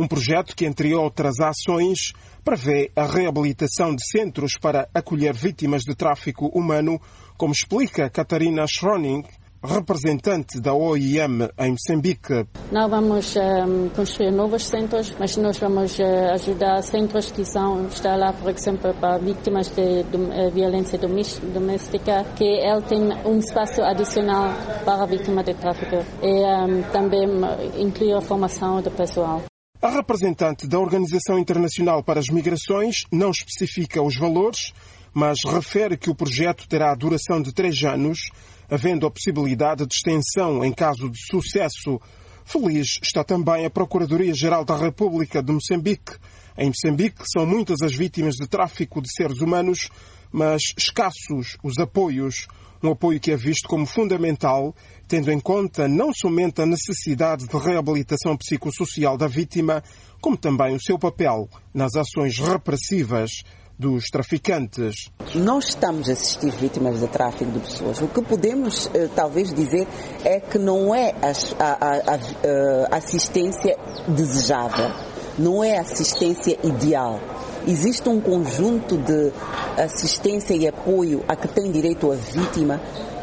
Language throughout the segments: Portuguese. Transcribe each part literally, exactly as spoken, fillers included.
Um projeto que, entre outras ações, prevê a reabilitação de centros para acolher vítimas de tráfico humano, como explica Catarina Schroning, representante da O I M em Moçambique. Não vamos um, construir novos centros, mas nós vamos uh, ajudar centros que são, está lá, por exemplo, para vítimas de, de uh, violência doméstica, que ele tem um espaço adicional para a vítima de tráfico e um, também inclui a formação do pessoal. A representante da Organização Internacional para as Migrações não especifica os valores, mas refere que o projeto terá a duração de três anos, havendo a possibilidade de extensão em caso de sucesso. Feliz está também a Procuradoria-Geral da República de Moçambique. Em Moçambique são muitas as vítimas de tráfico de seres humanos, mas escassos os apoios. Um apoio que é visto como fundamental, tendo em conta não somente a necessidade de reabilitação psicossocial da vítima, como também o seu papel nas ações repressivas dos traficantes. Nós estamos a assistir vítimas de tráfico de pessoas. O que podemos eh, talvez dizer é que não é a, a, a, a assistência desejável, não é a assistência ideal. Existe um conjunto de assistência e apoio a que tem direito a vítima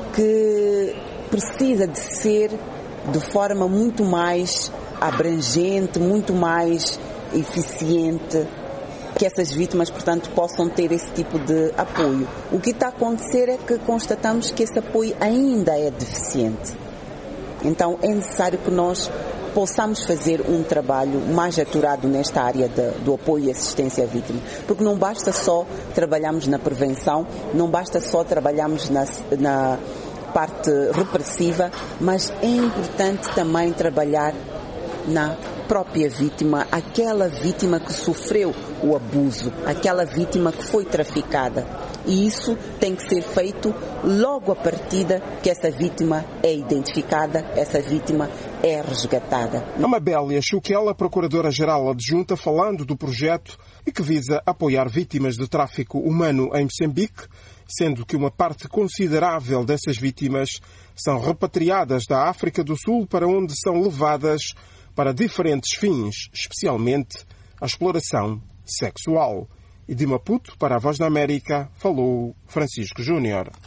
que precisa de ser de forma muito mais abrangente, muito mais eficiente, que essas vítimas, portanto, possam ter esse tipo de apoio. O que está a acontecer é que constatamos que esse apoio ainda é deficiente. Então, é necessário que nós possamos fazer um trabalho mais aturado nesta área de, do apoio e assistência à vítima. Porque não basta só trabalharmos na prevenção, não basta só trabalharmos na, na parte repressiva, mas é importante também trabalhar na própria vítima, aquela vítima que sofreu o abuso, aquela vítima que foi traficada. E isso tem que ser feito logo à partida que essa vítima é identificada, essa vítima é resgatada. Amabélia Chuquela, Procuradora-Geral Adjunta, falando do projeto e que visa apoiar vítimas de tráfico humano em Moçambique, sendo que uma parte considerável dessas vítimas são repatriadas da África do Sul para onde são levadas para diferentes fins, especialmente a exploração sexual. E de Maputo, para a Voz da América, falou Francisco Júnior.